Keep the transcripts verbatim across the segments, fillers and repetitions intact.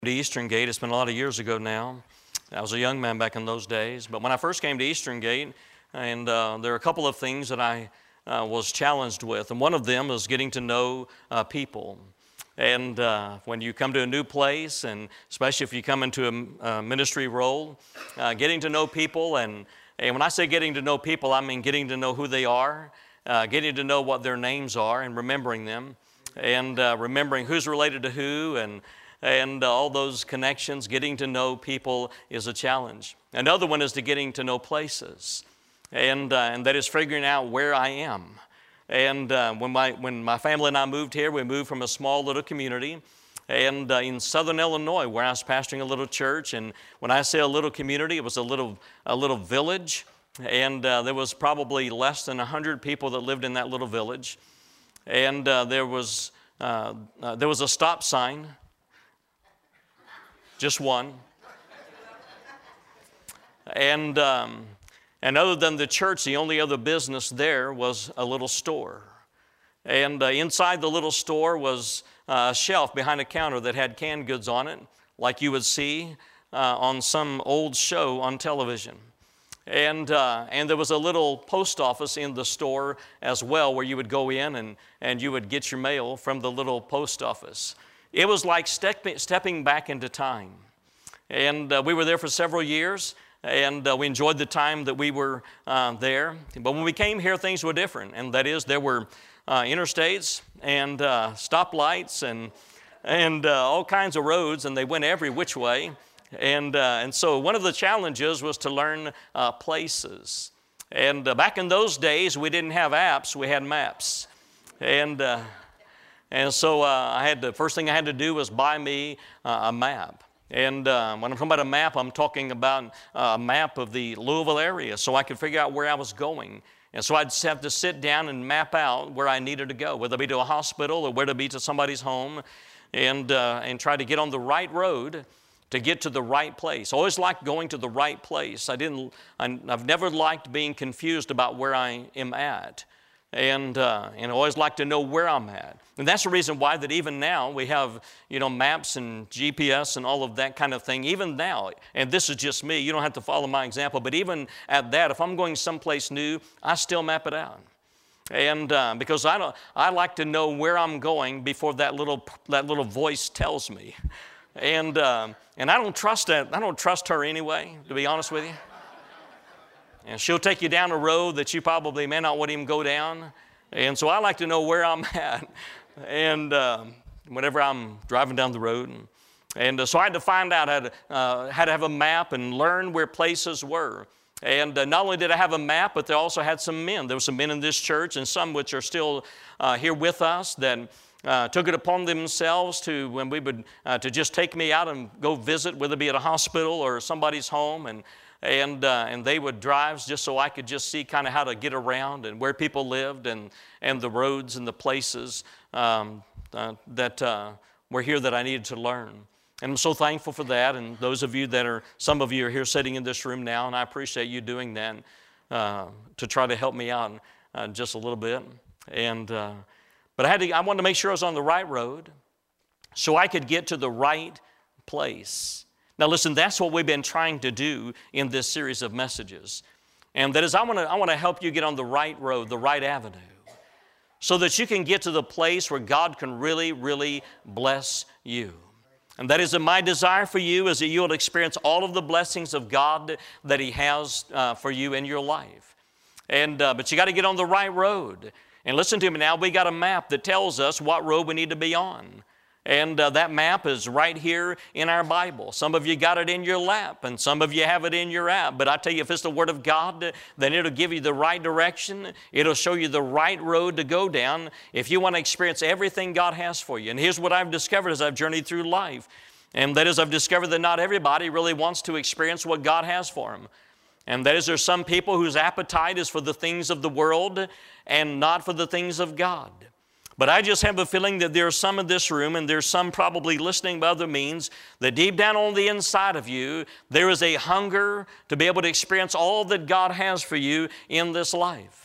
To Eastern Gate. It's been a lot of years ago now. I was a young man back in those days. But when I first came to Eastern Gate, and uh, there are a couple of things that I uh, was challenged with. And one of them is getting to know uh, people. And uh, when you come to a new place, and especially if you come into a, a ministry role, uh, getting to know people. And, and when I say getting to know people, I mean getting to know who they are, uh, getting to know what their names are and remembering them, and uh, remembering who's related to who, and And uh, all those connections. Getting to know people is a challenge. Another one is to getting to know places. And, uh, and that is figuring out where I am. And uh, when, my, when my family and I moved here, we moved from a small little community and uh, in southern Illinois, where I was pastoring a little church. And when I say a little community, it was a little, a little village. And uh, there was probably less than one hundred people that lived in that little village. And uh, there, was, uh, uh, there was a stop sign. Just one. And, um, and other than the church, the only other business there was a little store. And uh, inside the little store was uh, a shelf behind a counter that had canned goods on it, like you would see uh, on some old show on television. And, uh, and there was a little post office in the store as well, where you would go in and, and you would get your mail from the little post office. It was like step, stepping back into time. And uh, we were there for several years, and uh, we enjoyed the time that we were uh, there. But when we came here, things were different. And that is, there were uh, interstates and uh, stoplights and, and uh, all kinds of roads, and they went every which way. And, uh, and so one of the challenges was to learn uh, places. And uh, back in those days, we didn't have apps, we had maps. And... Uh, And so uh, I had the first thing I had to do was buy me uh, a map. And uh, when I'm talking about a map, I'm talking about uh, a map of the Louisville area, so I could figure out where I was going. And so I'd just have to sit down and map out where I needed to go, whether it be to a hospital or where to be to somebody's home, and uh, and try to get on the right road to get to the right place. I always liked going to the right place. I didn't. I, I've never liked being confused about where I am at. And, uh, and I always like to know where I'm at. And that's the reason why that even now we have, you know, maps and G P S and all of that kind of thing. Even now, and this is just me, you don't have to follow my example, but even at that, if I'm going someplace new, I still map it out. And uh, because I, don't, I like to know where I'm going before that little, that little voice tells me. And, uh, and I don't trust that, I don't trust her anyway, to be honest with you. And she'll take you down a road that you probably may not want to even go down. And so I like to know where I'm at. And uh, whenever I'm driving down the road. And, and uh, so I had to find out how to, uh, how to have a map and learn where places were. And uh, not only did I have a map, but they also had some men. There were some men in this church, and some which are still uh, here with us, that uh, took it upon themselves to, when we would, uh, to just take me out and go visit, whether it be at a hospital or somebody's home. And And, uh, and they would drive just so I could just see kind of how to get around and where people lived, and, and the roads and the places um, uh, that uh, were here that I needed to learn. And I'm so thankful for that. And those of you that are, some of you are here sitting in this room now, and I appreciate you doing that uh, to try to help me out uh, just a little bit. And, uh, but I, had to, I wanted to make sure I was on the right road so I could get to the right place. Now listen, that's what we've been trying to do in this series of messages. And that is, I want to I want to help you get on the right road, the right avenue, so that you can get to the place where God can really, really bless you. And that is my desire for you, is that you will experience all of the blessings of God that He has uh, for you in your life. And uh, but you got to get on the right road. And listen to me now, we got a map that tells us what road we need to be on. And uh, that map is right here in our Bible. Some of you got it in your lap, and some of you have it in your app. But I tell you, if it's the Word of God, then it'll give you the right direction. It'll show you the right road to go down if you want to experience everything God has for you. And here's what I've discovered as I've journeyed through life. And that is, I've discovered that not everybody really wants to experience what God has for them. And that is, there's some people whose appetite is for the things of the world and not for the things of God. But I just have a feeling that there are some in this room, and there's some probably listening by other means, that deep down on the inside of you, there is a hunger to be able to experience all that God has for you in this life.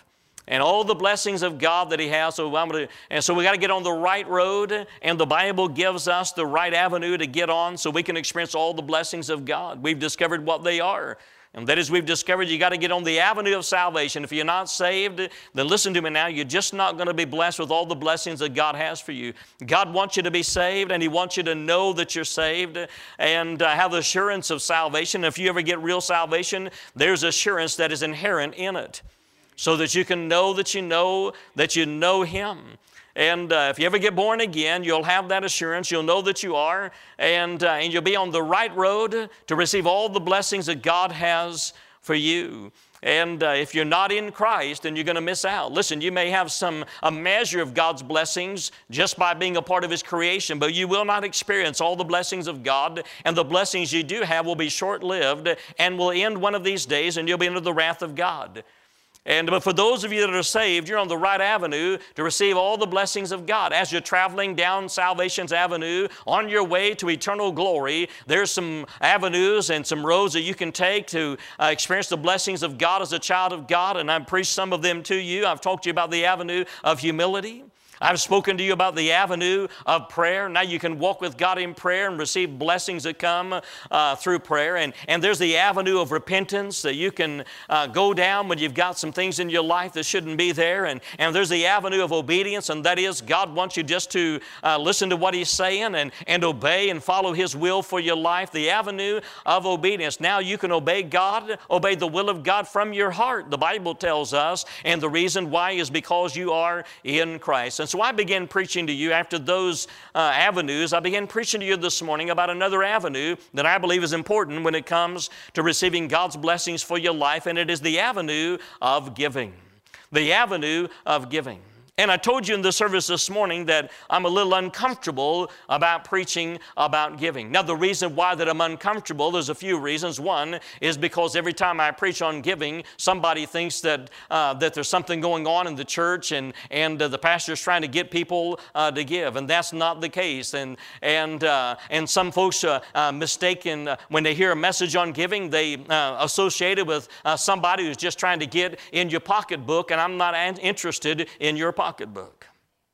and all the blessings of God that He has. So I'm gonna, and so we got to get on the right road, and the Bible gives us the right avenue to get on so we can experience all the blessings of God. We've discovered what they are. And that is, we've discovered you got to get on the avenue of salvation. If you're not saved, then listen to me now. You're just not going to be blessed with all the blessings that God has for you. God wants you to be saved, and He wants you to know that you're saved and uh, have the assurance of salvation. If you ever get real salvation, there's assurance that is inherent in it, so that you can know that you know that you know Him. And uh, if you ever get born again, you'll have that assurance. You'll know that you are, and, uh, and you'll be on the right road to receive all the blessings that God has for you. And uh, if you're not in Christ, then you're going to miss out. Listen, you may have some a measure of God's blessings just by being a part of His creation, but you will not experience all the blessings of God, and the blessings you do have will be short-lived and will end one of these days, and you'll be under the wrath of God. And but for those of you that are saved, you're on the right avenue to receive all the blessings of God. As you're traveling down salvation's avenue on your way to eternal glory, there's some avenues and some roads that you can take to uh, experience the blessings of God as a child of God. And I've preached some of them to you. I've talked to you about the avenue of humility. I've spoken to you about the avenue of prayer. Now you can walk with God in prayer and receive blessings that come uh, through prayer. And, and there's the avenue of repentance that you can uh, go down when you've got some things in your life that shouldn't be there. And, and there's the avenue of obedience, and that is God wants you just to uh, listen to what He's saying and, and obey and follow His will for your life. The avenue of obedience. Now you can obey God, obey the will of God from your heart, the Bible tells us. And the reason why is because you are in Christ. And so I began preaching to you after those uh, avenues. I began preaching to you this morning about another avenue that I believe is important when it comes to receiving God's blessings for your life, and it is the avenue of giving. The avenue of giving. And I told you in the service this morning that I'm a little uncomfortable about preaching about giving. Now, the reason why that I'm uncomfortable, there's a few reasons. One is because every time I preach on giving, somebody thinks that uh, that there's something going on in the church, and and uh, the pastor's trying to get people uh, to give, and that's not the case. And and uh, and some folks uh, uh, mistaken uh, when they hear a message on giving, they uh, associate it with uh, somebody who's just trying to get in your pocketbook, and I'm not interested in your pocketbook. pocketbook.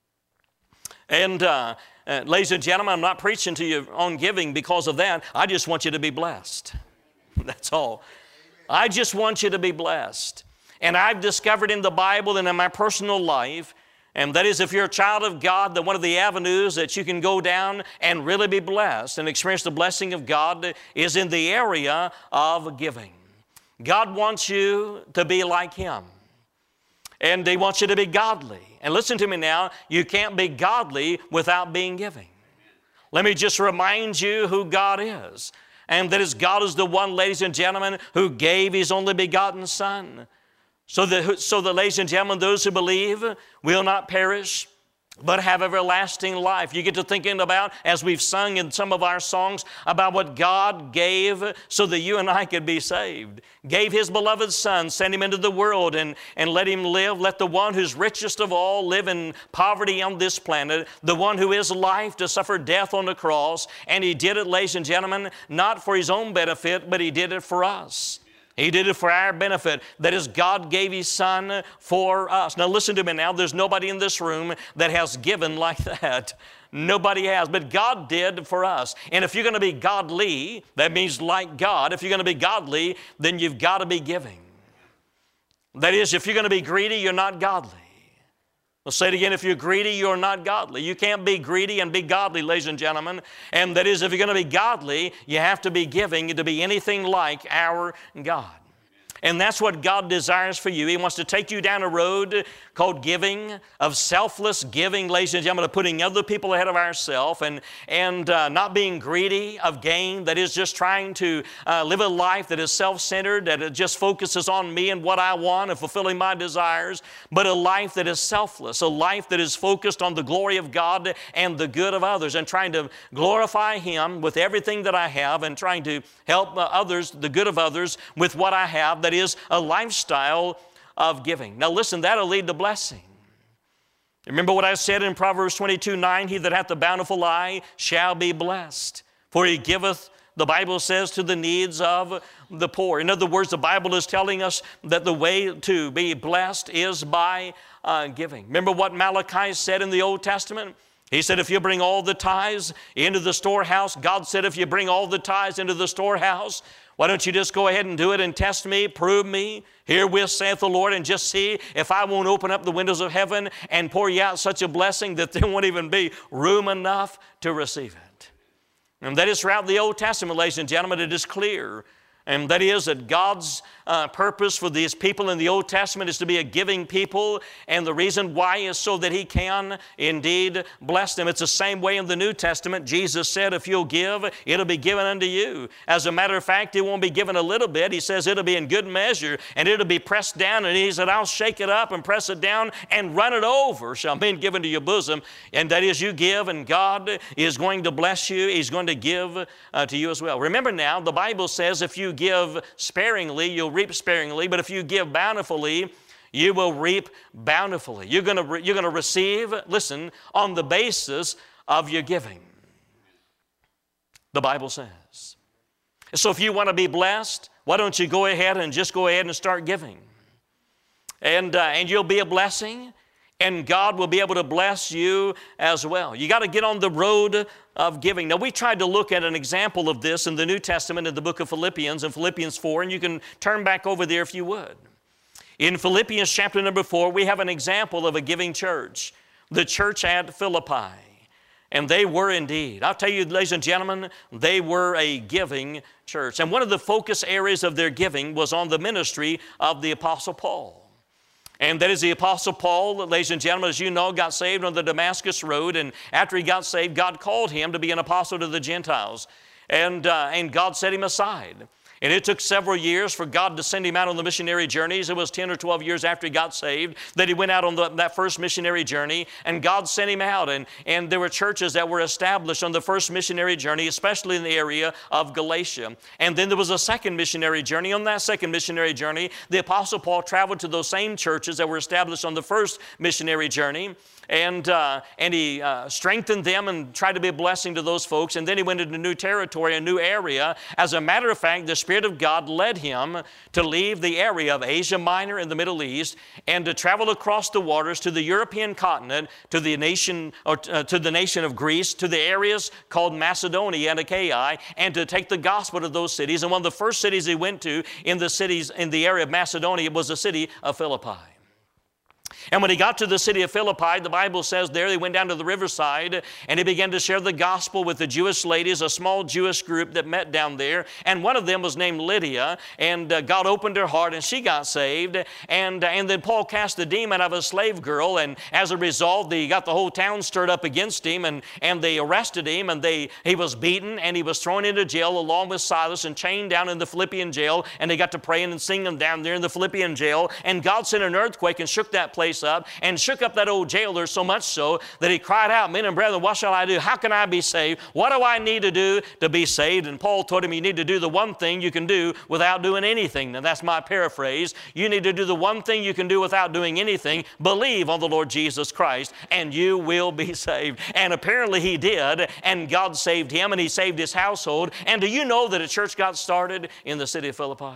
And uh, uh, ladies and gentlemen, I'm not preaching to you on giving because of that. I just want you to be blessed. That's all. I just want you to be blessed. And I've discovered in the Bible and in my personal life, and that is, if you're a child of God, that one of the avenues that you can go down and really be blessed and experience the blessing of God is in the area of giving. God wants you to be like Him. And He wants you to be godly. And listen to me now, you can't be godly without being giving. Let me just remind you who God is. And that is, God is the one, ladies and gentlemen, who gave His only begotten Son. So that, so that, ladies and gentlemen, those who believe will not perish, but have everlasting life. You get to thinking about, as we've sung in some of our songs, about what God gave so that you and I could be saved. Gave His beloved Son, sent Him into the world, and, and let Him live. Let the one who's richest of all live in poverty on this planet, the one who is life to suffer death on the cross. And He did it, ladies and gentlemen, not for His own benefit, but He did it for us. He did it for our benefit. That is, God gave His Son for us. Now listen to me now. There's nobody in this room that has given like that. Nobody has, but God did for us. And if you're going to be godly, that means like God. If you're going to be godly, then you've got to be giving. That is, if you're going to be greedy, you're not godly. I'll say it again, if you're greedy, you're not godly. You can't be greedy and be godly, ladies and gentlemen. And that is, if you're going to be godly, you have to be giving to be anything like our God. And that's what God desires for you. He wants to take you down a road called giving, of selfless giving, ladies and gentlemen, of putting other people ahead of ourselves, and, and uh, not being greedy of gain, that is just trying to uh, live a life that is self-centered, that it just focuses on me and what I want and fulfilling my desires, but a life that is selfless, a life that is focused on the glory of God and the good of others, and trying to glorify Him with everything that I have, and trying to help uh, others, the good of others, with what I have. That is a lifestyle of giving. Now listen, that'll lead to blessing. Remember what I said in Proverbs twenty-two nine, he that hath a bountiful eye shall be blessed, for he giveth the Bible says, to the needs of the poor. In other words, the Bible is telling us that the way to be blessed is by uh, giving. Remember what Malachi said in the Old Testament? He said, if you bring all the tithes into the storehouse, God said, if you bring all the tithes into the storehouse, why don't you just go ahead and do it and test me, prove me, herewith saith the Lord, and just see if I won't open up the windows of heaven and pour you out such a blessing that there won't even be room enough to receive it. And that is throughout the Old Testament, ladies and gentlemen, it is clear. And that is that God's uh, purpose for these people in the Old Testament is to be a giving people. And the reason why is so that He can indeed bless them. It's the same way in the New Testament. Jesus said, if you'll give, it'll be given unto you. As a matter of fact, it won't be given a little bit. He says it'll be in good measure and it'll be pressed down. And He said, I'll shake it up and press it down and run it over shall be given to your bosom. And that is, you give and God is going to bless you. He's going to give uh, to you as well. Remember now, the Bible says if you give sparingly, you'll reap sparingly, but if you give bountifully, you will reap bountifully. You're going to re- you're going to receive, listen, on the basis of your giving. The Bible says. So if you want to be blessed, why don't you go ahead and just go ahead and start giving? And, uh, and you'll be a blessing, and God will be able to bless you as well. You got to get on the road of giving. Now, we tried to look at an example of this in the New Testament in the book of Philippians, in Philippians four, and you can turn back over there if you would. In Philippians chapter number four, we have an example of a giving church, the church at Philippi. And they were indeed, I'll tell you, ladies and gentlemen, they were a giving church. And one of the focus areas of their giving was on the ministry of the Apostle Paul. And that is the Apostle Paul, ladies and gentlemen, as you know, got saved on the Damascus Road. And after he got saved, God called him to be an apostle to the Gentiles. And, uh, and God set him aside. And it took several years for God to send him out on the missionary journeys. It was ten or twelve years after he got saved that he went out on the, that first missionary journey. And God sent him out. And, and there were churches that were established on the first missionary journey, especially in the area of Galatia. And then there was a second missionary journey. On that second missionary journey, the Apostle Paul traveled to those same churches that were established on the first missionary journey. And, uh, and he uh, strengthened them and tried to be a blessing to those folks. And then he went into new territory, a new area. As a matter of fact, the Spirit of God led him to leave the area of Asia Minor in the Middle East and to travel across the waters to the European continent, to the nation, or uh, to the nation of Greece, to the areas called Macedonia and Achaia, and to take the gospel to those cities. And one of the first cities he went to in the cities in the area of Macedonia was the city of Philippi. And when he got to the city of Philippi, the Bible says there, he went down to the riverside and he began to share the gospel with the Jewish ladies, a small Jewish group that met down there. And one of them was named Lydia, and uh, God opened her heart and she got saved. And, uh, and then Paul cast the demon out of a slave girl, and as a result, they got the whole town stirred up against him, and, and they arrested him, and they, he was beaten, and he was thrown into jail along with Silas and chained down in the Philippian jail, and they got to praying and singing down there in the Philippian jail. And God sent an earthquake and shook that place up and shook up that old jailer so much so that he cried out, men and brethren, what shall I do? How can I be saved? What do I need to do to be saved? And Paul told him, you need to do the one thing you can do without doing anything. Now that's my paraphrase. You need to do the one thing you can do without doing anything. Believe on the Lord Jesus Christ and you will be saved. And apparently he did, and God saved him and he saved his household. And do you know that a church got started in the city of Philippi?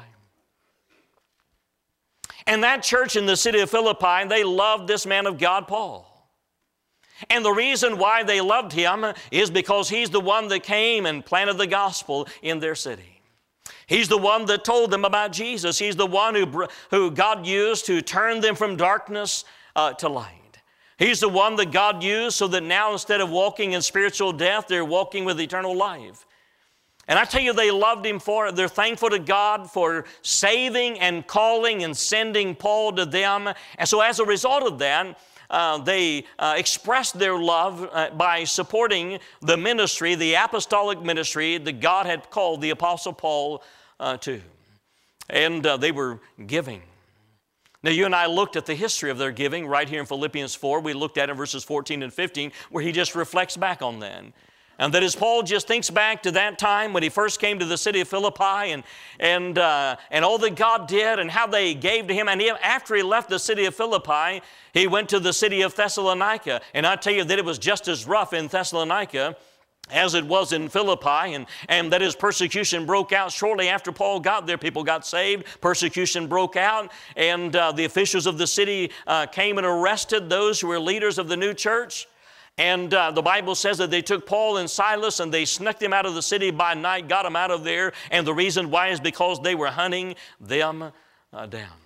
And that church in the city of Philippi, they loved this man of God, Paul. And the reason why they loved him is because he's the one that came and planted the gospel in their city. He's the one that told them about Jesus. He's the one who, who God used to turn them from darkness uh, to light. He's the one that God used so that now instead of walking in spiritual death, they're walking with eternal life. And I tell you, they loved him for it. They're thankful to God for saving and calling and sending Paul to them. And so as a result of that, uh, they uh, expressed their love uh, by supporting the ministry, the apostolic ministry that God had called the Apostle Paul uh, to. And uh, they were giving. Now, you and I looked at the history of their giving right here in Philippians four. We looked at it in verses fourteen and fifteen, where he just reflects back on that. And that as Paul just thinks back to that time when he first came to the city of Philippi and, and, uh, and all that God did and how they gave to him. And he, after he left the city of Philippi, he went to the city of Thessalonica. And I tell you that it was just as rough in Thessalonica as it was in Philippi, and, and that is persecution broke out shortly after Paul got there. People got saved, persecution broke out, and uh, the officials of the city uh, came and arrested those who were leaders of the new church. And uh, the Bible says that they took Paul and Silas and they snuck them out of the city by night, got them out of there, and the reason why is because they were hunting them uh, down.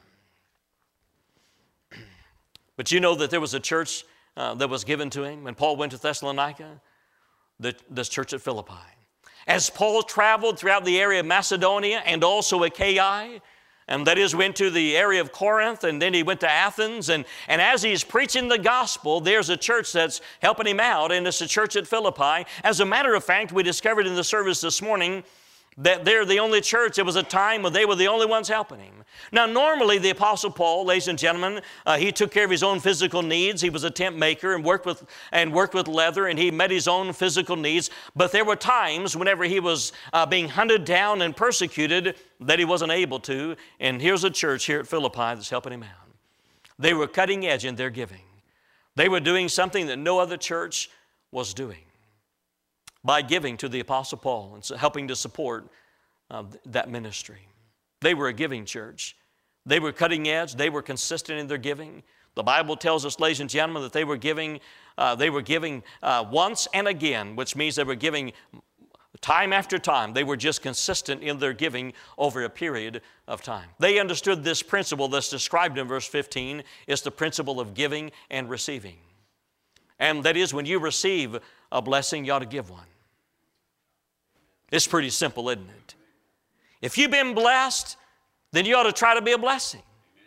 But you know that there was a church uh, that was given to him when Paul went to Thessalonica. The, this church at Philippi. As Paul traveled throughout the area of Macedonia and also Achaia, and that is went to the area of Corinth, and then he went to Athens, and, and as he's preaching the gospel, there's a church that's helping him out, and it's a church at Philippi. As a matter of fact, we discovered in the service this morning that they're the only church. It was a time when they were the only ones helping him. Now, normally the Apostle Paul, ladies and gentlemen, uh, he took care of his own physical needs. He was a tent maker and worked with and worked with leather, and he met his own physical needs. But there were times whenever he was uh, being hunted down and persecuted that he wasn't able to. And here's a church here at Philippi that's helping him out. They were cutting edge in their giving. They were doing something that no other church was doing by giving to the Apostle Paul and helping to support uh, that ministry. They were a giving church. They were cutting edge. They were consistent in their giving. The Bible tells us, ladies and gentlemen, that they were giving, uh, they were giving uh, once and again, which means they were giving time after time. They were just consistent in their giving over a period of time. They understood this principle that's described in verse fifteen. It's the principle of giving and receiving. And that is, when you receive a blessing, you ought to give one. It's pretty simple, isn't it? If you've been blessed, then you ought to try to be a blessing.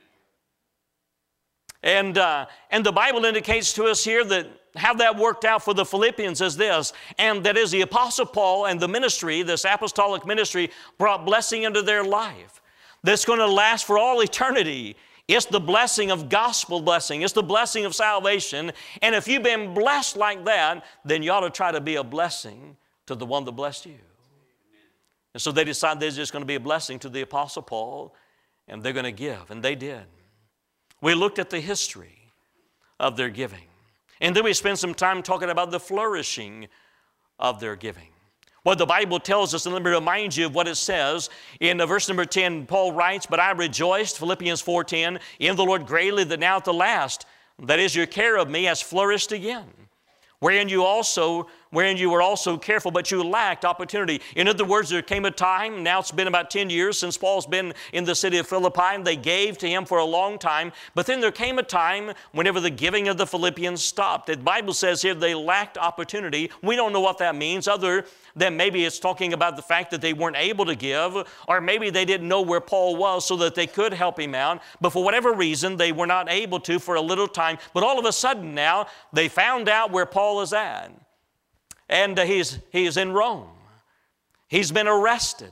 And, uh, and the Bible indicates to us here that how that worked out for the Philippians is this, and that is the Apostle Paul and the ministry, this apostolic ministry, brought blessing into their life that's going to last for all eternity. It's the blessing of gospel blessing. It's the blessing of salvation. And if you've been blessed like that, then you ought to try to be a blessing to the one that blessed you. And so they decided they're just going to be a blessing to the Apostle Paul, and they're going to give, and they did. We looked at the history of their giving. And then we spent some time talking about the flourishing of their giving. Well, the Bible tells us, and let me remind you of what it says. In verse number ten, Paul writes, "But I rejoiced," Philippians four ten, "in the Lord greatly that now at the last, that is, your care of me has flourished again. Wherein you also, wherein you were also careful, but you lacked opportunity." In other words, there came a time, now it's been about ten years since Paul's been in the city of Philippi, and they gave to him for a long time. But then there came a time whenever the giving of the Philippians stopped. The Bible says here they lacked opportunity. We don't know what that means, other than maybe it's talking about the fact that they weren't able to give, or maybe they didn't know where Paul was so that they could help him out. But for whatever reason, they were not able to for a little time. But all of a sudden now, they found out where Paul is at. And uh, he's, he's in Rome. He's been arrested.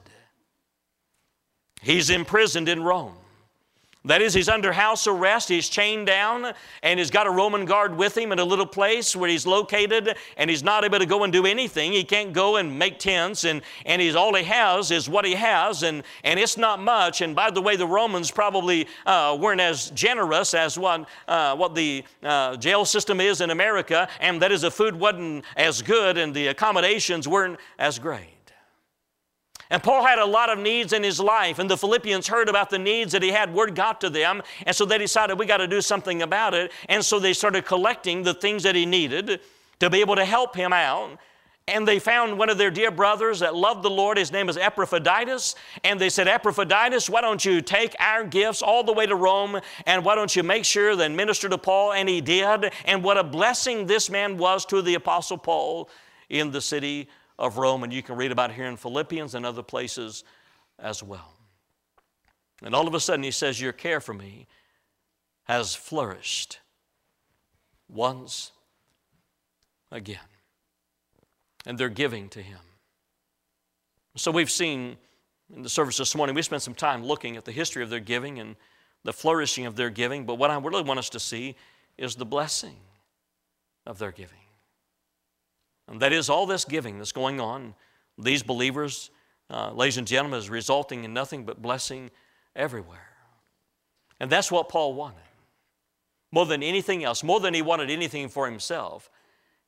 He's imprisoned in Rome. That is, he's under house arrest, he's chained down, and he's got a Roman guard with him in a little place where he's located, and he's not able to go and do anything. He can't go and make tents, and, and he's, all he has is what he has, and, and it's not much. And by the way, the Romans probably uh, weren't as generous as what, uh, what the uh, jail system is in America, and that is, the food wasn't as good, and the accommodations weren't as great. And Paul had a lot of needs in his life, and the Philippians heard about the needs that he had. Word got to them, and so they decided, we got to do something about it. And so they started collecting the things that he needed to be able to help him out. And they found one of their dear brothers that loved the Lord. His name is Epaphroditus. And they said, "Epaphroditus, why don't you take our gifts all the way to Rome, and why don't you make sure that minister to Paul?" And he did. And what a blessing this man was to the Apostle Paul in the city of Rome, and you can read about it here in Philippians and other places as well. And all of a sudden he says, your care for me has flourished once again. And they're giving to him. So we've seen in the service this morning, we spent some time looking at the history of their giving and the flourishing of their giving, but what I really want us to see is the blessing of their giving. And that is, all this giving that's going on, these believers, uh, ladies and gentlemen, is resulting in nothing but blessing everywhere. And that's what Paul wanted. More than anything else, more than he wanted anything for himself,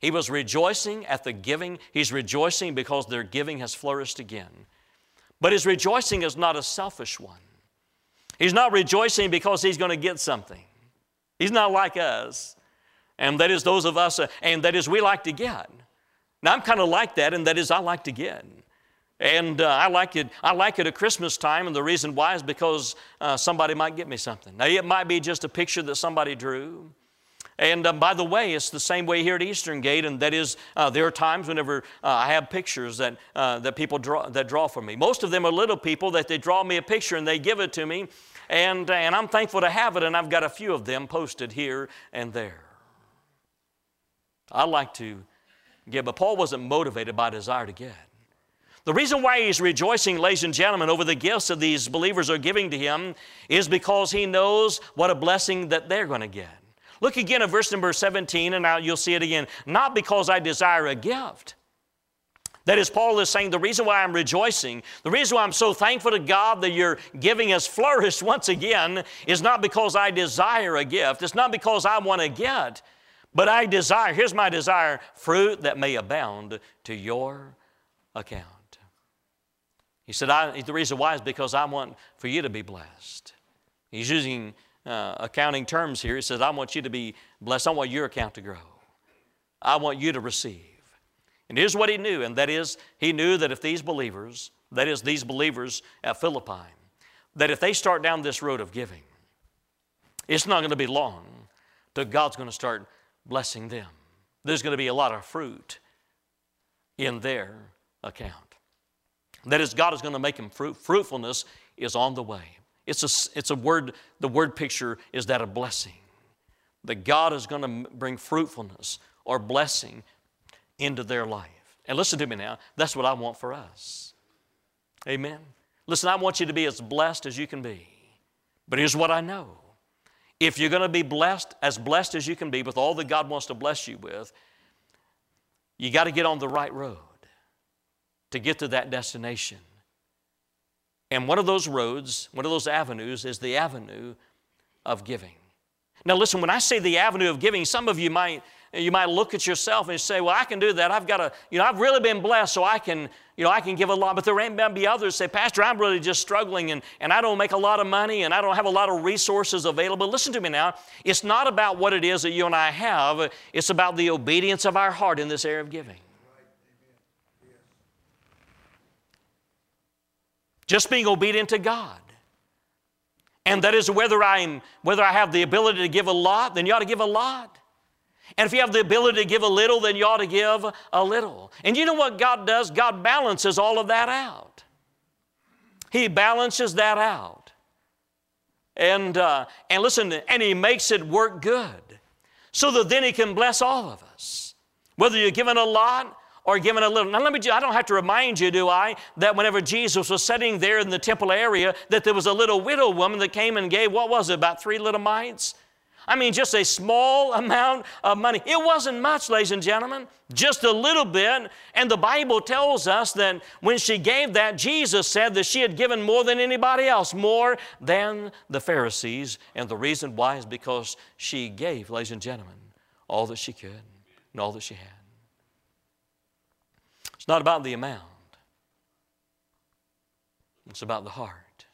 He was rejoicing at the giving. He's rejoicing because their giving has flourished again. But his rejoicing is not a selfish one. He's not rejoicing because he's going to get something. He's not like us. And that is those of us, uh, and that is we like to get. Now I'm kind of like that, and that is I like to get. And uh, I like it I like it at Christmas time, and the reason why is because uh, somebody might get me something. Now it might be just a picture that somebody drew. And uh, by the way, it's the same way here at Eastern Gate, and that is uh, there are times whenever uh, I have pictures that, uh, that people draw, that draw for me. Most of them are little people that they draw me a picture and they give it to me, and, and I'm thankful to have it, and I've got a few of them posted here and there. I like to give, but Paul wasn't motivated by desire to get. The reason why he's rejoicing, ladies and gentlemen, over the gifts that these believers are giving to him is because he knows what a blessing that they're going to get. Look again at verse number seventeen, and now you'll see it again. Not because I desire a gift. That is, Paul is saying the reason why I'm rejoicing, the reason why I'm so thankful to God that your giving has flourished once again is not because I desire a gift. It's not because I want to get, but I desire, here's my desire, fruit that may abound to your account. He said, I, the reason why is because I want for you to be blessed. He's using uh, accounting terms here. He says, I want you to be blessed. I want your account to grow. I want you to receive. And here's what he knew, and that is, he knew that if these believers, that is, these believers at Philippi, that if they start down this road of giving, it's not going to be long till God's going to start blessing them. There's going to be a lot of fruit in their account. That is, God is going to make them fruit. Fruitfulness is on the way. It's a, it's a word, the word picture is that of blessing. That God is going to bring fruitfulness or blessing into their life. And listen to me now, that's what I want for us. Amen. Listen, I want you to be as blessed as you can be. But here's what I know. If you're going to be blessed, as blessed as you can be with all that God wants to bless you with, you got to get on the right road to get to that destination. And one of those roads, one of those avenues is the avenue of giving. Now listen, when I say the avenue of giving, some of you might, you might look at yourself and say, well, I can do that. I've got to, you know, I've really been blessed, so I can, you know, I can give a lot. But there may be others say, Pastor, I'm really just struggling, and, and I don't make a lot of money, and I don't have a lot of resources available. Listen to me now. It's not about what it is that you and I have. It's about the obedience of our heart in this area of giving. Just being obedient to God. And that is whether I'm whether I have the ability to give a lot, then you ought to give a lot. And if you have the ability to give a little, then you ought to give a little. And you know what God does? God balances all of that out. He balances that out. And, uh, and listen, and He makes it work good so that then He can bless all of us. Whether you're giving a lot or given a little. Now let me, I don't have to remind you, do I, that whenever Jesus was sitting there in the temple area, that there was a little widow woman that came and gave, what was it, about three little mites? I mean, just a small amount of money. It wasn't much, ladies and gentlemen, just a little bit. And the Bible tells us that when she gave that, Jesus said that she had given more than anybody else, more than the Pharisees. And the reason why is because she gave, ladies and gentlemen, all that she could and all that she had. It's not about the amount. It's about the heart.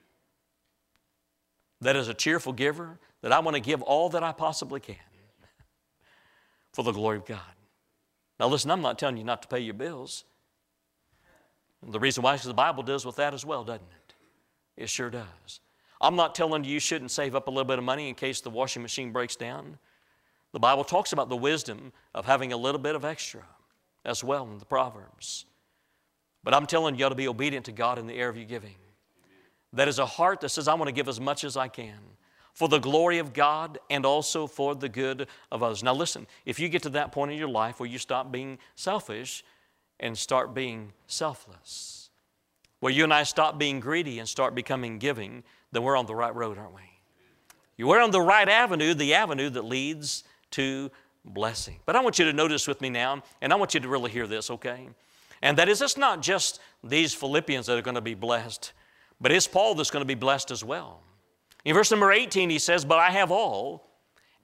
That is a cheerful giver, that I want to give all that I possibly can for the glory of God. Now listen, I'm not telling you not to pay your bills. And the reason why is because the Bible does with that as well, doesn't it? It sure does. I'm not telling you you shouldn't save up a little bit of money in case the washing machine breaks down. The Bible talks about the wisdom of having a little bit of extra as well in the Proverbs. But I'm telling you, you ought to be obedient to God in the area of your giving. That is a heart that says, I want to give as much as I can for the glory of God and also for the good of others. Now listen, if you get to that point in your life where you stop being selfish and start being selfless, where you and I stop being greedy and start becoming giving, then we're on the right road, aren't we? You're on the right avenue, the avenue that leads to blessing. But I want you to notice with me now, and I want you to really hear this, okay? And that is, it's not just these Philippians that are going to be blessed, but it's Paul that's going to be blessed as well. In verse number eighteen, he says, but I have all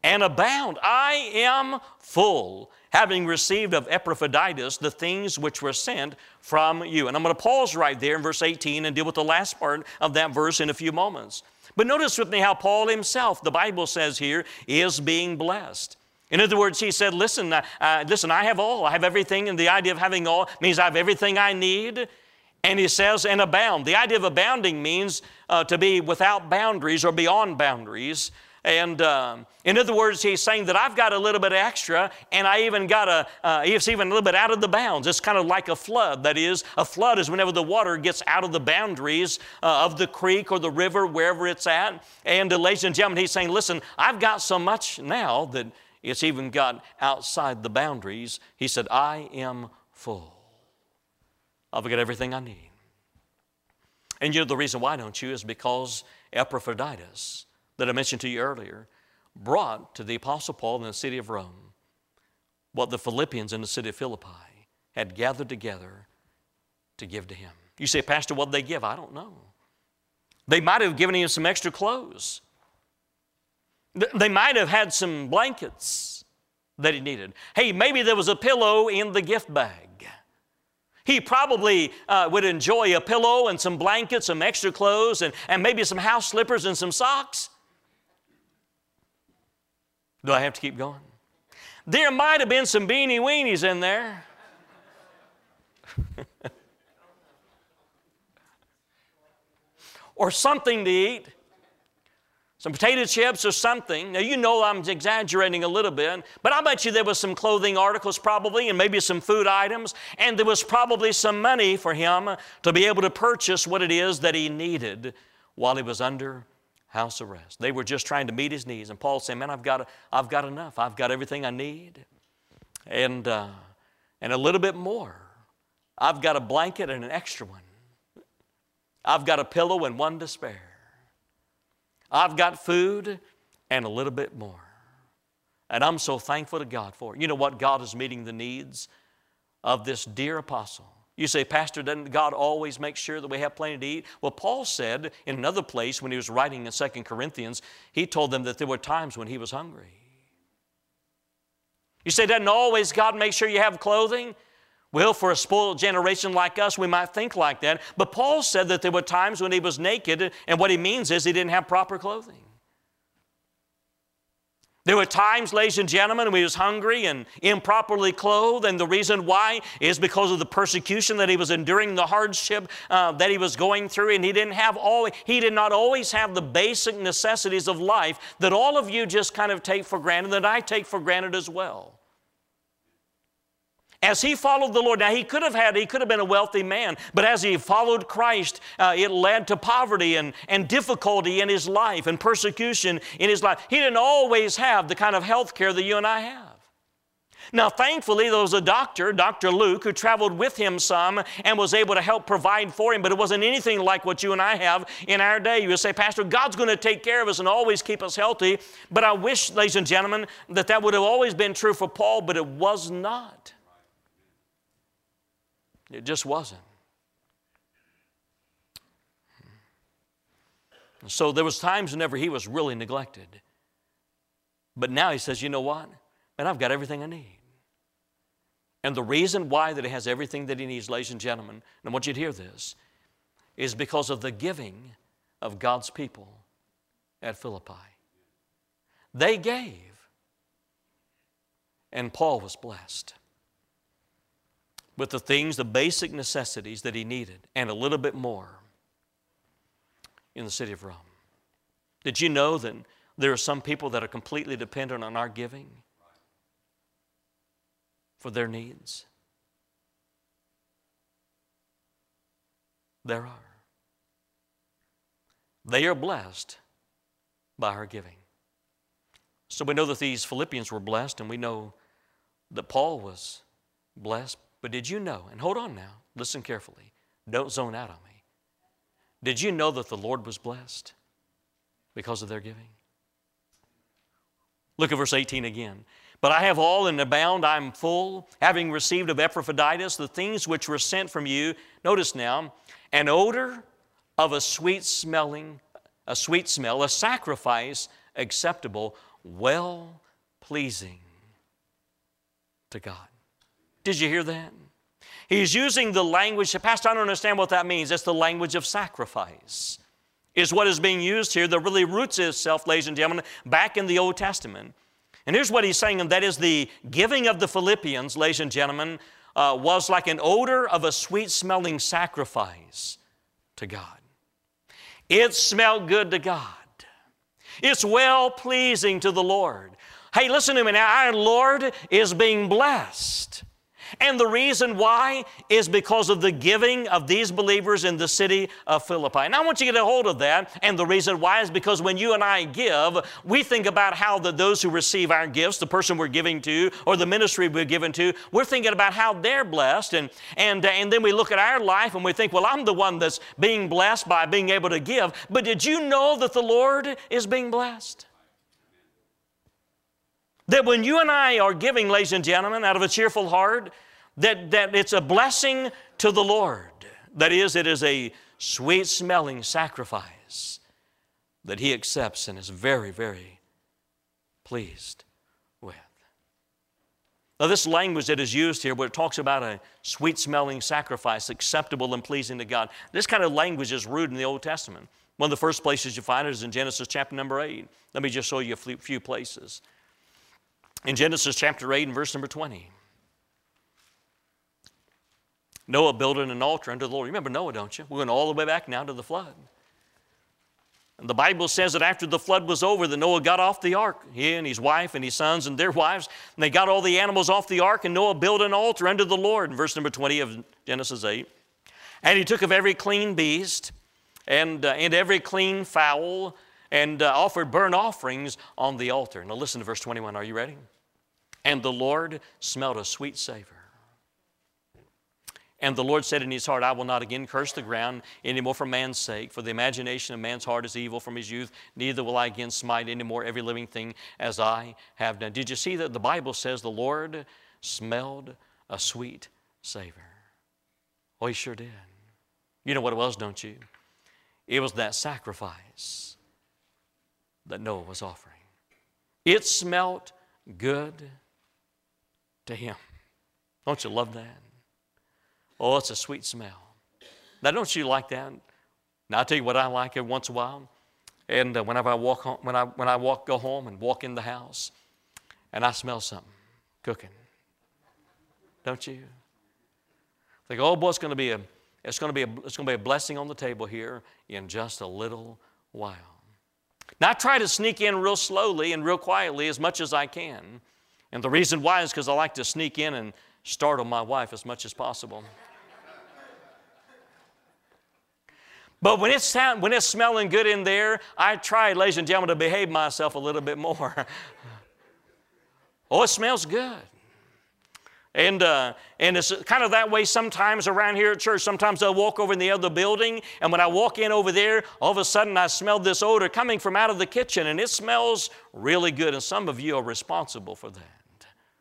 and abound. I am full, having received of Epaphroditus the things which were sent from you. And I'm going to pause right there in verse eighteen and deal with the last part of that verse in a few moments. But notice with me how Paul himself, the Bible says here, is being blessed. In other words, he said, listen, uh, uh, listen, I have all. I have everything, and the idea of having all means I have everything I need. And he says, and abound. The idea of abounding means uh, to be without boundaries or beyond boundaries. And um, in other words, he's saying that I've got a little bit extra, and I even got a, uh, it's even a little bit out of the bounds. It's kind of like a flood. That is, a flood is whenever the water gets out of the boundaries uh, of the creek or the river, wherever it's at. And uh, ladies and gentlemen, he's saying, listen, I've got so much now that it's even got outside the boundaries. He said, I am full. I've got everything I need. And you know the reason why, don't you, is because Epaphroditus, that I mentioned to you earlier, brought to the Apostle Paul in the city of Rome what the Philippians in the city of Philippi had gathered together to give to him. You say, Pastor, what did they give? I don't know. They might have given him some extra clothes. They might have had some blankets that he needed. Hey, maybe there was a pillow in the gift bag. He probably uh, would enjoy a pillow and some blankets, some extra clothes, and, and maybe some house slippers and some socks. Do I have to keep going? There might have been some beanie weenies in there. Or something to eat. Some potato chips or something. Now, you know I'm exaggerating a little bit, but I bet you there was some clothing articles probably, and maybe some food items, and there was probably some money for him to be able to purchase what it is that he needed while he was under house arrest. They were just trying to meet his needs, and Paul said, man, I've got, I've got enough. I've got everything I need, and, uh, and a little bit more. I've got a blanket and an extra one. I've got a pillow and one to spare. I've got food and a little bit more. And I'm so thankful to God for it. You know what? God is meeting the needs of this dear apostle. You say, Pastor, doesn't God always make sure that we have plenty to eat? Well, Paul said in another place when he was writing in Second Corinthians, he told them that there were times when he was hungry. You say, doesn't always God make sure you have clothing? Well, for a spoiled generation like us, we might think like that. But Paul said that there were times when he was naked, and what he means is he didn't have proper clothing. There were times, ladies and gentlemen, when he was hungry and improperly clothed, and the reason why is because of the persecution that he was enduring, the hardship uh, that he was going through, and he didn't have all, he did not always have the basic necessities of life that all of you just kind of take for granted, that I take for granted as well. As he followed the Lord, now he could have had, he could have been a wealthy man, but as he followed Christ, uh, it led to poverty and, and difficulty in his life and persecution in his life. He didn't always have the kind of health care that you and I have. Now, thankfully, there was a doctor, Doctor Luke, who traveled with him some and was able to help provide for him, but it wasn't anything like what you and I have in our day. You would say, Pastor, God's going to take care of us and always keep us healthy, but I wish, ladies and gentlemen, that that would have always been true for Paul, but it was not. It just wasn't. So there was times whenever he was really neglected. But now he says, you know what? Man, I've got everything I need. And the reason why that he has everything that he needs, ladies and gentlemen, and I want you to hear this, is because of the giving of God's people at Philippi. They gave, and Paul was blessed with the things, the basic necessities that he needed, and a little bit more in the city of Rome. Did you know that there are some people that are completely dependent on our giving for their needs? There are. They are blessed by our giving. So we know that these Philippians were blessed, and we know that Paul was blessed. But did you know, and hold on now, listen carefully, don't zone out on me. Did you know that the Lord was blessed because of their giving? Look at verse eighteen again. But I have all and abound, I am full, having received of Epaphroditus the things which were sent from you. Notice now, an odor of a sweet smelling, a sweet smell, a sacrifice acceptable, well-pleasing to God. Did you hear that? He's using the language, Pastor, I don't understand what that means. It's the language of sacrifice. Is what is being used here that really roots itself, ladies and gentlemen, back in the Old Testament. And here's what he's saying, and that is the giving of the Philippians, ladies and gentlemen, uh, was like an odor of a sweet-smelling sacrifice to God. It smelled good to God. It's well-pleasing to the Lord. Hey, listen to me now. Our Lord is being blessed. And the reason why is because of the giving of these believers in the city of Philippi. And I want you to get a hold of that. And the reason why is because when you and I give, we think about how the, those who receive our gifts, the person we're giving to, or the ministry we're given to, we're thinking about how they're blessed. And, and, and then we look at our life and we think, well, I'm the one that's being blessed by being able to give. But did you know that the Lord is being blessed? That when you and I are giving, ladies and gentlemen, out of a cheerful heart, that, that it's a blessing to the Lord. That is, it is a sweet-smelling sacrifice that He accepts and is very, very pleased with. Now, this language that is used here, where it talks about a sweet-smelling sacrifice, acceptable and pleasing to God, this kind of language is rooted in the Old Testament. One of the first places you find it is in Genesis chapter number eight. Let me just show you a few places. In Genesis chapter eight and verse number twenty, Noah built an altar unto the Lord. You remember Noah, don't you? We're going all the way back now to the flood. And the Bible says that after the flood was over, that Noah got off the ark, he and his wife and his sons and their wives, and they got all the animals off the ark, and Noah built an altar unto the Lord, in verse number twenty of Genesis eight. And he took of every clean beast and, uh, and every clean fowl, and uh, offered burnt offerings on the altar. Now listen to verse twenty-one. Are you ready? And the Lord smelled a sweet savor. And the Lord said in his heart, I will not again curse the ground any more for man's sake, for the imagination of man's heart is evil from his youth, neither will I again smite any more every living thing as I have done. Did you see that the Bible says the Lord smelled a sweet savor? Oh, He sure did. You know what it was, don't you? It was that sacrifice that Noah was offering. It smelt good to Him. Don't you love that? Oh, it's a sweet smell. Now, don't you like that? Now, I'll tell you what I like every once in a while. And uh, whenever I walk home, when I when I walk, go home and walk in the house, and I smell something cooking. Don't you? Think, oh boy, it's going to be a it's going to be a it's going to be a blessing on the table here in just a little while. Now, I try to sneak in real slowly and real quietly as much as I can. And the reason why is because I like to sneak in and startle my wife as much as possible. But when it's, when it's smelling good in there, I try, ladies and gentlemen, to behave myself a little bit more. Oh, it smells good. And, uh, and it's kind of that way sometimes around here at church. Sometimes I'll walk over in the other building, and when I walk in over there, all of a sudden I smell this odor coming from out of the kitchen, and it smells really good, and some of you are responsible for that.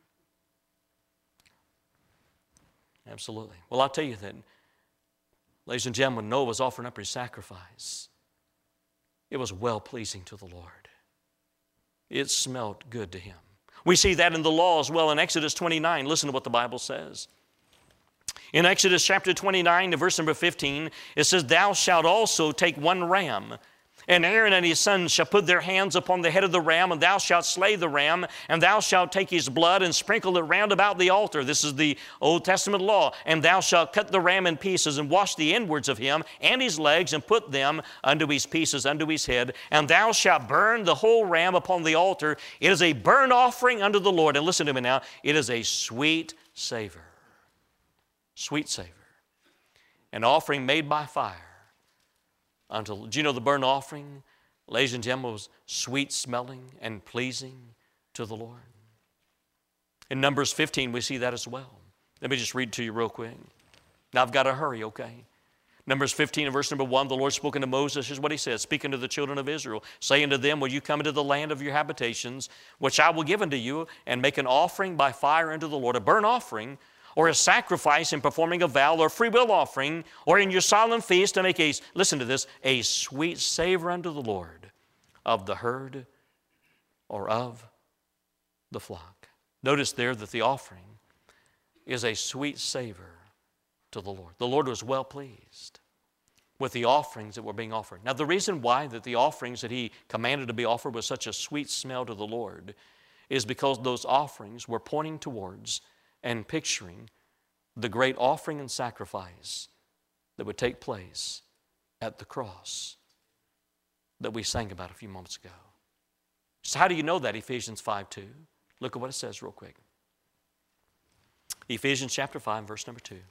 Absolutely. Well, I'll tell you that, ladies and gentlemen, Noah was offering up his sacrifice. It was well-pleasing to the Lord. It smelled good to Him. We see that in the law as well in Exodus twenty-nine. Listen to what the Bible says. In Exodus chapter twenty-nine, verse number fifteen, it says, Thou shalt also take one ram, and Aaron and his sons shall put their hands upon the head of the ram, and thou shalt slay the ram, and thou shalt take his blood and sprinkle it round about the altar. This is the Old Testament law. And thou shalt cut the ram in pieces, and wash the inwards of him and his legs, and put them unto his pieces, unto his head. And thou shalt burn the whole ram upon the altar. It is a burnt offering unto the Lord. And listen to me now. It is a sweet savor. Sweet savor. An offering made by fire. Until, do you know the burnt offering, ladies and gentlemen, was sweet smelling and pleasing to the Lord? In Numbers fifteen, we see that as well. Let me just read to you real quick. Now, I've got to hurry, okay? Numbers fifteen and verse number one, the Lord spoke unto Moses, here's what He said, speaking to the children of Israel, saying to them, Will you come into the land of your habitations, which I will give unto you, and make an offering by fire unto the Lord, a burnt offering, or a sacrifice in performing a vow, or a free will offering, or in your solemn feast to make a, listen to this, a sweet savor unto the Lord of the herd or of the flock. Notice there that the offering is a sweet savor to the Lord. The Lord was well pleased with the offerings that were being offered. Now, the reason why that the offerings that He commanded to be offered was such a sweet smell to the Lord is because those offerings were pointing towards and picturing the great offering and sacrifice that would take place at the cross that we sang about a few moments ago. So how do you know that? Ephesians five two. Look at what it says real quick. Ephesians chapter five, verse number two.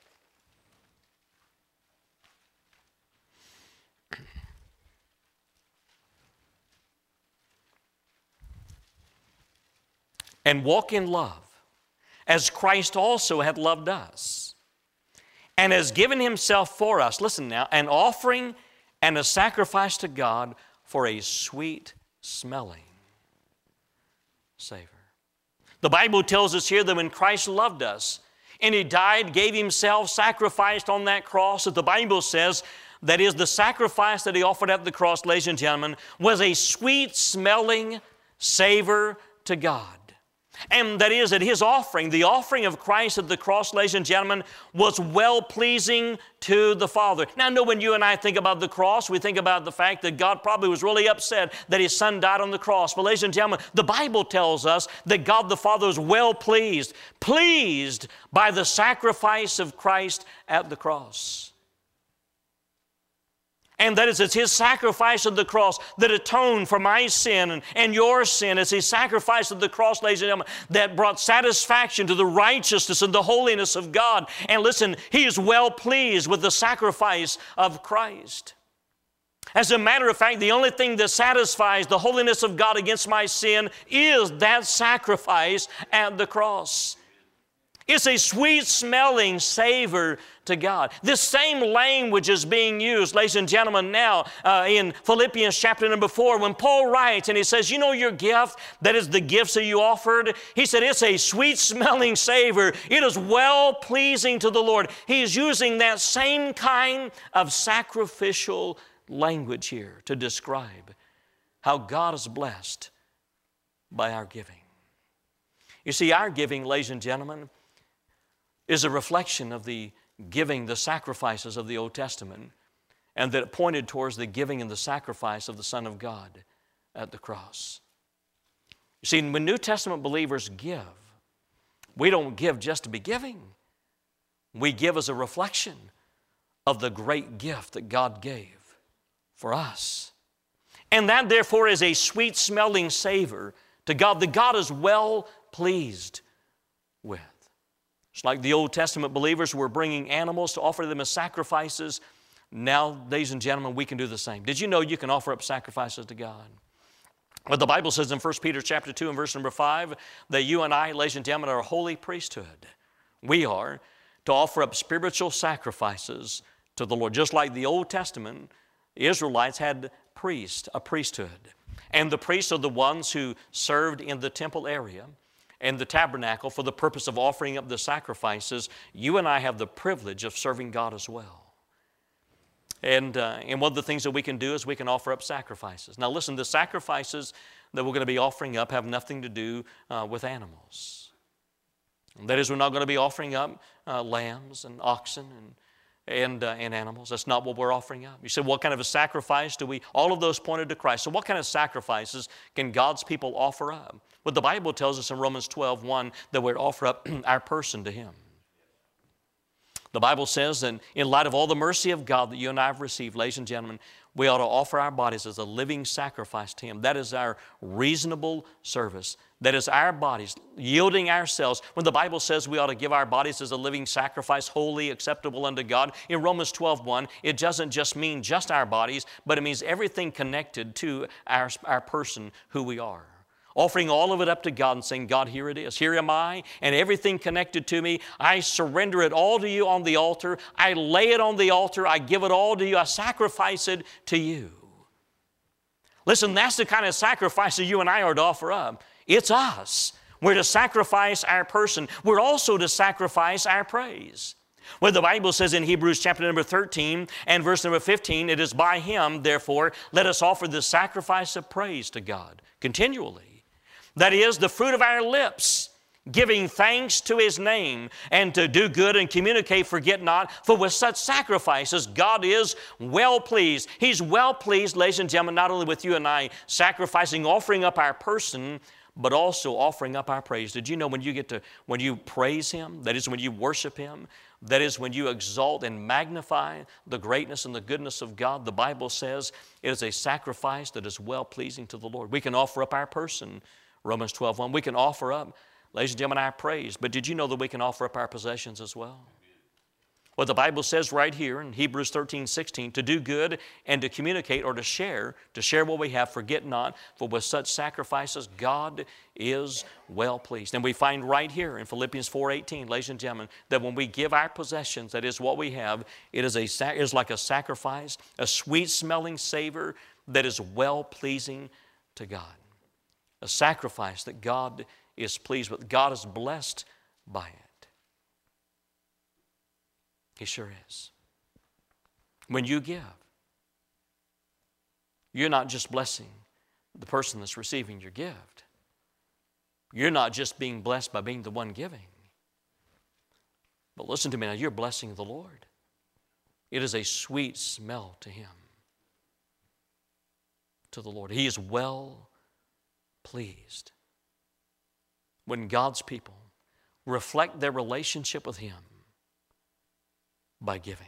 And walk in love, as Christ also hath loved us, and has given Himself for us, listen now, an offering and a sacrifice to God for a sweet smelling savor. The Bible tells us here that when Christ loved us, and He died, gave Himself, sacrificed on that cross, that the Bible says, that is, the sacrifice that He offered at the cross, ladies and gentlemen, was a sweet smelling savor to God. And that is that His offering, the offering of Christ at the cross, ladies and gentlemen, was well-pleasing to the Father. Now, I know when you and I think about the cross, we think about the fact that God probably was really upset that His Son died on the cross. But ladies and gentlemen, the Bible tells us that God the Father was well-pleased, pleased by the sacrifice of Christ at the cross. And that is, it's His sacrifice of the cross that atoned for my sin and, and your sin. It's His sacrifice of the cross, ladies and gentlemen, that brought satisfaction to the righteousness and the holiness of God. And listen, He is well pleased with the sacrifice of Christ. As a matter of fact, the only thing that satisfies the holiness of God against my sin is that sacrifice at the cross. It's a sweet-smelling savor to God. This same language is being used, ladies and gentlemen, now uh, in Philippians chapter number four, when Paul writes and he says, you know your gift, that is the gifts that you offered? He said, it's a sweet-smelling savor. It is well-pleasing to the Lord. He is using that same kind of sacrificial language here to describe how God is blessed by our giving. You see, our giving, ladies and gentlemen, is a reflection of the giving, the sacrifices of the Old Testament, and that it pointed towards the giving and the sacrifice of the Son of God at the cross. You see, when New Testament believers give, we don't give just to be giving. We give as a reflection of the great gift that God gave for us. And that, therefore, is a sweet-smelling savor to God that God is well pleased with. It's like the Old Testament believers were bringing animals to offer them as sacrifices. Now, ladies and gentlemen, we can do the same. Did you know you can offer up sacrifices to God? Well, the Bible says in First Peter chapter two and verse number five that you and I, ladies and gentlemen, are a holy priesthood. We are to offer up spiritual sacrifices to the Lord. Just like the Old Testament, the Israelites had priests, a priesthood. And the priests are the ones who served in the temple area and the tabernacle for the purpose of offering up the sacrifices. You and I have the privilege of serving God as well. And, uh, and one of the things that we can do is we can offer up sacrifices. Now listen, the sacrifices that we're going to be offering up have nothing to do uh, with animals. That is, we're not going to be offering up uh, lambs and oxen and And, uh, and animals. That's not what we're offering up. You said, what kind of a sacrifice do we? All of those pointed to Christ. So what kind of sacrifices can God's people offer up? Well, the Bible tells us in Romans twelve one that we're to offer up our person to Him. The Bible says that in light of all the mercy of God that you and I have received, ladies and gentlemen, we ought to offer our bodies as a living sacrifice to Him. That is our reasonable service. That is our bodies, yielding ourselves. When the Bible says we ought to give our bodies as a living sacrifice, holy, acceptable unto God, in Romans twelve one, it doesn't just mean just our bodies, but it means everything connected to our, our person, who we are. Offering all of it up to God and saying, God, here it is. Here am I, and everything connected to me. I surrender it all to you on the altar. I lay it on the altar. I give it all to you. I sacrifice it to you. Listen, that's the kind of sacrifice that you and I are to offer up. It's us. We're to sacrifice our person. We're also to sacrifice our praise. Well, the Bible says in Hebrews chapter number thirteen and verse number fifteen, it is by Him, therefore, let us offer the sacrifice of praise to God continually. That is, the fruit of our lips, giving thanks to His name, and to do good and communicate, forget not, for with such sacrifices God is well pleased. He's well pleased, ladies and gentlemen, not only with you and I sacrificing, offering up our person, but also offering up our praise. Did you know when you get to, when you praise Him, that is when you worship Him, that is when you exalt and magnify the greatness and the goodness of God, the Bible says it is a sacrifice that is well-pleasing to the Lord. We can offer up our person, Romans twelve one. We can offer up, ladies and gentlemen, our praise. But did you know that we can offer up our possessions as well? Well, the Bible says right here in Hebrews thirteen sixteen, to do good and to communicate or to share, to share what we have, forget not, for with such sacrifices God is well pleased. And we find right here in Philippians four eighteen, ladies and gentlemen, that when we give our possessions, that is what we have, it is, a, it is like a sacrifice, a sweet-smelling savor that is well pleasing to God. A sacrifice that God is pleased with. God is blessed by it. He sure is. When you give, you're not just blessing the person that's receiving your gift. You're not just being blessed by being the one giving. But listen to me now, you're blessing the Lord. It is a sweet smell to Him, to the Lord. He is well pleased when God's people reflect their relationship with Him by giving.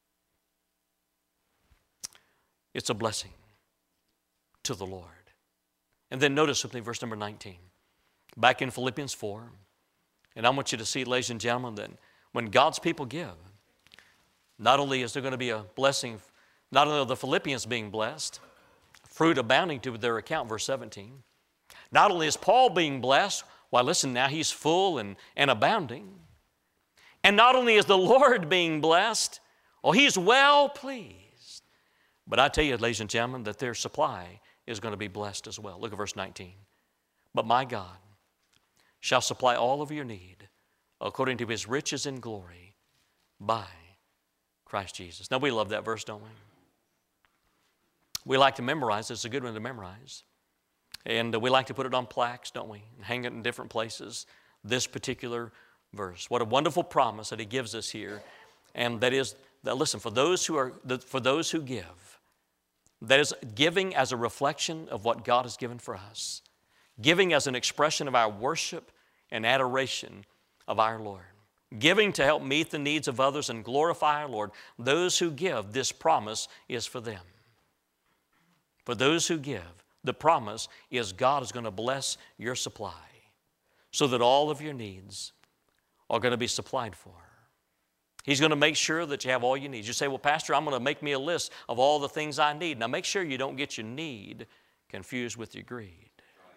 It's a blessing to the Lord. And then notice with me verse number nineteen. Back in Philippians four. And I want you to see, ladies and gentlemen, that when God's people give, not only is there going to be a blessing, not only are the Philippians being blessed, fruit abounding to their account, verse seventeen. Not only is Paul being blessed, why listen now, he's full and, and abounding. And not only is the Lord being blessed, oh, He's well pleased. But I tell you, ladies and gentlemen, that their supply is going to be blessed as well. Look at verse nineteen. But my God shall supply all of your need according to His riches in glory by Christ Jesus. Now, we love that verse, don't we? We like to memorize. It's a good one to memorize. And we like to put it on plaques, don't we? And hang it in different places. This particular verse. What a wonderful promise that He gives us here. And that is, that listen, for those who are, for those who give, that is giving as a reflection of what God has given for us. Giving as an expression of our worship and adoration of our Lord. Giving to help meet the needs of others and glorify our Lord. Those who give, this promise is for them. For those who give, the promise is God is going to bless your supply so that all of your needs are going to be supplied for. He's going to make sure that you have all you need. You say, well, Pastor, I'm going to make me a list of all the things I need. Now, make sure you don't get your need confused with your greed.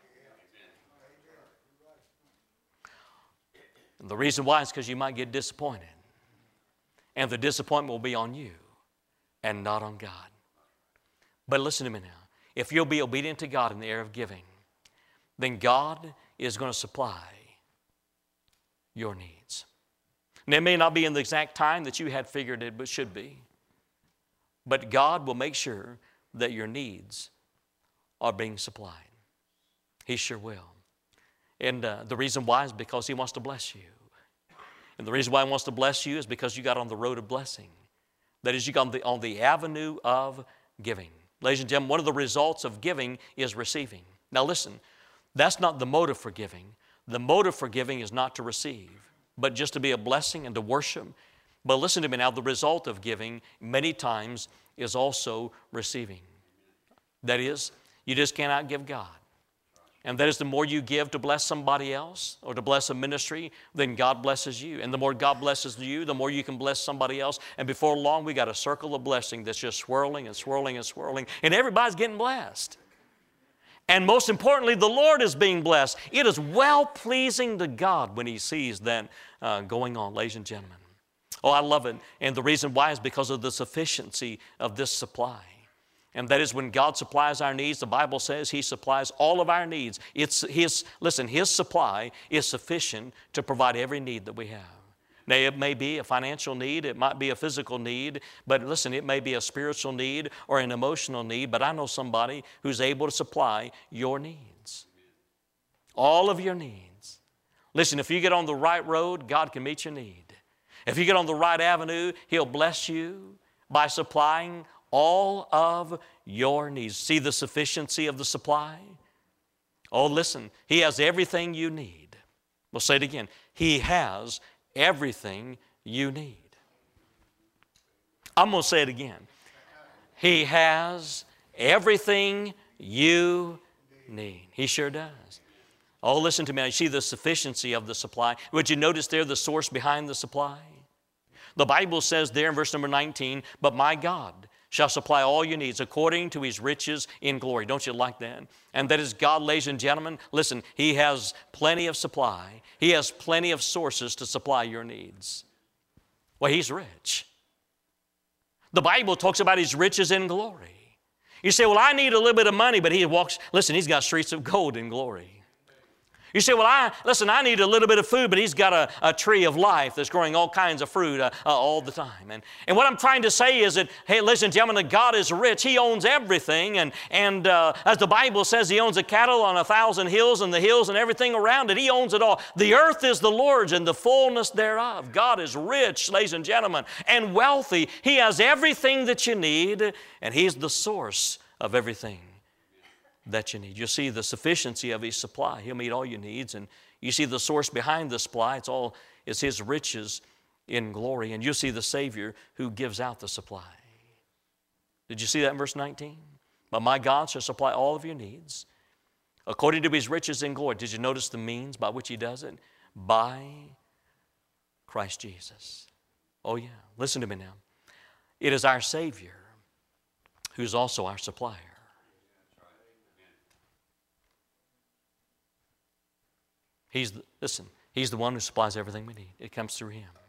And the reason why is because you might get disappointed. And the disappointment will be on you and not on God. But listen to me now. If you'll be obedient to God in the area of giving, then God is going to supply your needs. And it may not be in the exact time that you had figured it but should be. But God will make sure that your needs are being supplied. He sure will. And uh, the reason why is because He wants to bless you. And the reason why He wants to bless you is because you got on the road of blessing. That is, you got on the, on the avenue of giving. Ladies and gentlemen, one of the results of giving is receiving. Now listen, that's not the motive for giving. The motive for giving is not to receive, but just to be a blessing and to worship. But listen to me now, the result of giving many times is also receiving. That is, you just cannot give God. And that is, the more you give to bless somebody else or to bless a ministry, then God blesses you. And the more God blesses you, the more you can bless somebody else. And before long, we got a circle of blessing that's just swirling and swirling and swirling. And everybody's getting blessed. And most importantly, the Lord is being blessed. It is well-pleasing to God when He sees that uh, going on, ladies and gentlemen. Oh, I love it. And the reason why is because of the sufficiency of this supply. And that is, when God supplies our needs, the Bible says He supplies all of our needs. It's His, listen, His supply is sufficient to provide every need that we have. Now, it may be a financial need, it might be a physical need, but listen, it may be a spiritual need or an emotional need, but I know somebody who's able to supply your needs. All of your needs. Listen, if you get on the right road, God can meet your need. If you get on the right avenue, He'll bless you by supplying all of your needs. See the sufficiency of the supply? Oh, listen, He has everything you need. We'll say it again. He has everything you need. I'm going to say it again. He has everything you need. He sure does. Oh, listen to me. You see the sufficiency of the supply. Would you notice there the source behind the supply? The Bible says there in verse number nineteen, but my God shall supply all your needs according to His riches in glory. Don't you like that? And that is God, ladies and gentlemen. Listen, He has plenty of supply. He has plenty of sources to supply your needs. Well, He's rich. The Bible talks about His riches in glory. You say, well, I need a little bit of money, but He walks, listen, He's got streets of gold in glory. You say, well, I, listen, I need a little bit of food, but He's got a, a tree of life that's growing all kinds of fruit uh, uh, all the time. And, and what I'm trying to say is that, hey, listen, gentlemen, God is rich. He owns everything. And, and uh, as the Bible says, He owns the cattle on a thousand hills and the hills and everything around it. He owns it all. The earth is the Lord's and the fullness thereof. God is rich, ladies and gentlemen, and wealthy. He has everything that you need, and He's the source of everything that you need. You see the sufficiency of His supply. He'll meet all your needs. And you see the source behind the supply. It's all, it's His riches in glory. And you see the Savior who gives out the supply. Did you see that in verse nineteen? But my God shall supply all of your needs according to His riches in glory. Did you notice the means by which He does it? By Christ Jesus. Oh yeah, listen to me now. It is our Savior who's also our supplier. He's the, listen, He's the one who supplies everything we need. It comes through Him.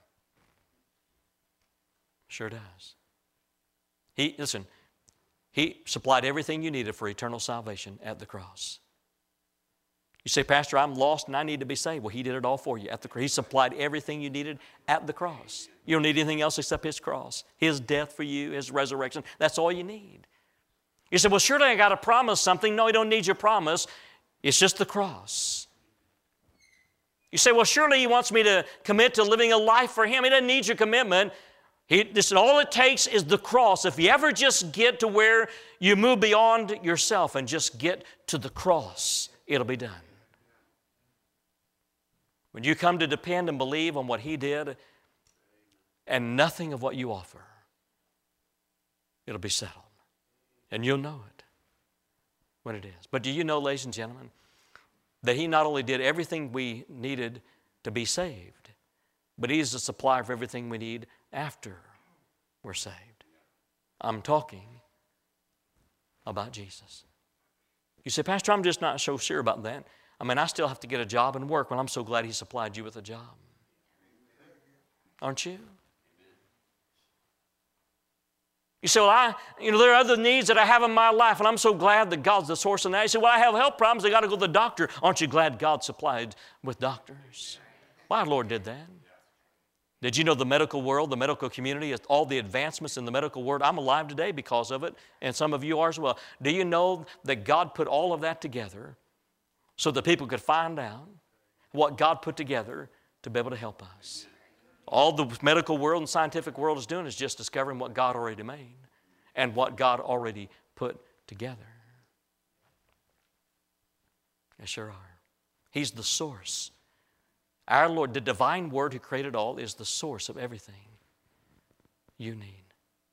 Sure does. He, listen, He supplied everything you needed for eternal salvation at the cross. You say, Pastor, I'm lost and I need to be saved. Well, He did it all for you at the cross. He supplied everything you needed at the cross. You don't need anything else except His cross. His death for you, His resurrection. That's all you need. You say, well, surely I got to promise something. No, you don't need your promise. It's just the cross. You say, well, surely He wants me to commit to living a life for Him. He doesn't need your commitment. He, this, all it takes is the cross. If you ever just get to where you move beyond yourself and just get to the cross, it'll be done. When you come to depend and believe on what He did and nothing of what you offer, it'll be settled. And you'll know it when it is. But do you know, ladies and gentlemen, that He not only did everything we needed to be saved, but He is the supplier of everything we need after we're saved. I'm talking about Jesus. You say, Pastor, I'm just not so sure about that. I mean, I still have to get a job and work. Well, I'm so glad He supplied you with a job. Aren't you? You say, well, I, you know, there are other needs that I have in my life, and I'm so glad that God's the source of that. You say, well, I have health problems. I got to go to the doctor. Aren't you glad God supplied with doctors? Why, Lord did that. Did you know the medical world, the medical community, all the advancements in the medical world? I'm alive today because of it, and some of you are as well. Do you know that God put all of that together so that people could find out what God put together to be able to help us? All the medical world and scientific world is doing is just discovering what God already made and what God already put together. They sure are. He's the source. Our Lord, the divine Word who created all, is the source of everything you need.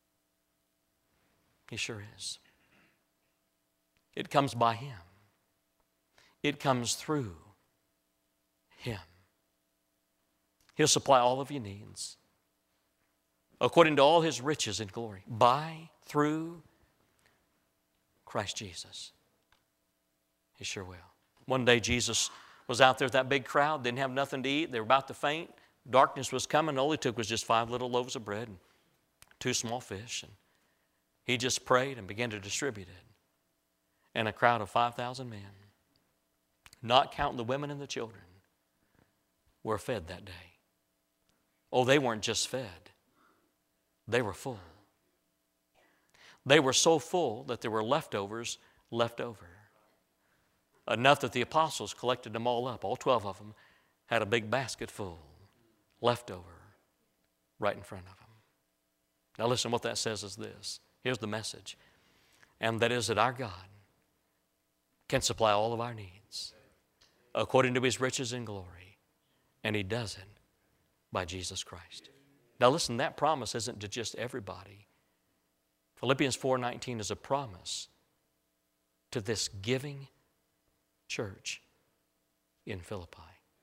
He sure is. It comes by Him. It comes through Him. He'll supply all of your needs according to all His riches in glory by, through Christ Jesus. He sure will. One day Jesus was out there with that big crowd, didn't have nothing to eat. They were about to faint. Darkness was coming. All He took was just five little loaves of bread and two small fish. And He just prayed and began to distribute it. And a crowd of five thousand men, not counting the women and the children, were fed that day. Oh, they weren't just fed. They were full. They were so full that there were leftovers left over. Enough that the apostles collected them all up. All twelve of them had a big basket full, left over, right in front of them. Now listen, what that says is this. Here's the message. And that is that our God can supply all of our needs according to His riches and glory. And He does it by Jesus Christ. Now listen, that promise isn't to just everybody. Philippians four nineteen is a promise to this giving church in Philippi.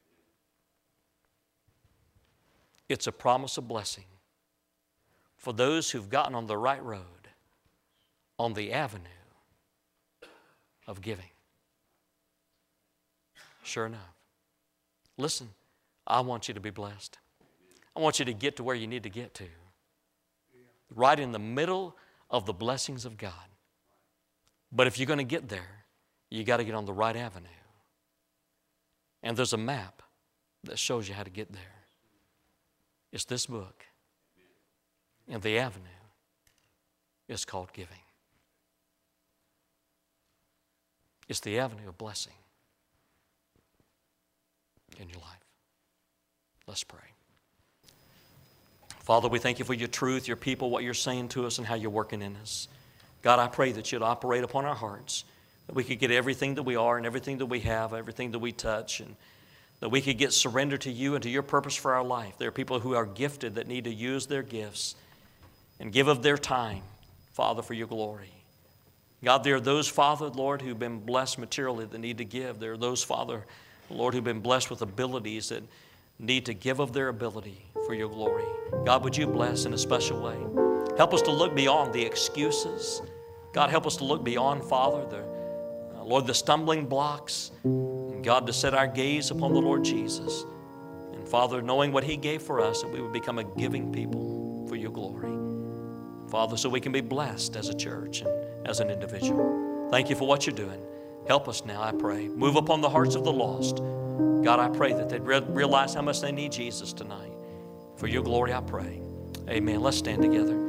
It's a promise of blessing for those who've gotten on the right road, on the avenue of giving. Sure enough. Listen, I want you to be blessed. I want you to get to where you need to get to. Right in the middle of the blessings of God. But if you're going to get there, you got to get on the right avenue. And there's a map that shows you how to get there. It's this book. And the avenue is called giving. It's the avenue of blessing in your life. Let's pray. Father, we thank you for your truth, your people, what you're saying to us, and how you're working in us. God, I pray that you'd operate upon our hearts, that we could get everything that we are and everything that we have, everything that we touch, and that we could get surrendered to you and to your purpose for our life. There are people who are gifted that need to use their gifts and give of their time, Father, for your glory. God, there are those, Father, Lord, who've been blessed materially that need to give. There are those, Father, Lord, who've been blessed with abilities that need to give of their ability for your glory. God, would you bless in a special way? Help us to look beyond the excuses. God, help us to look beyond, Father, the, uh, Lord, the stumbling blocks. And God, to set our gaze upon the Lord Jesus. And Father, knowing what He gave for us, that we would become a giving people for your glory. Father, so we can be blessed as a church and as an individual. Thank you for what you're doing. Help us now, I pray. Move upon the hearts of the lost. God, I pray that they'd re- realize how much they need Jesus tonight. For your glory, I pray. Amen. Let's stand together.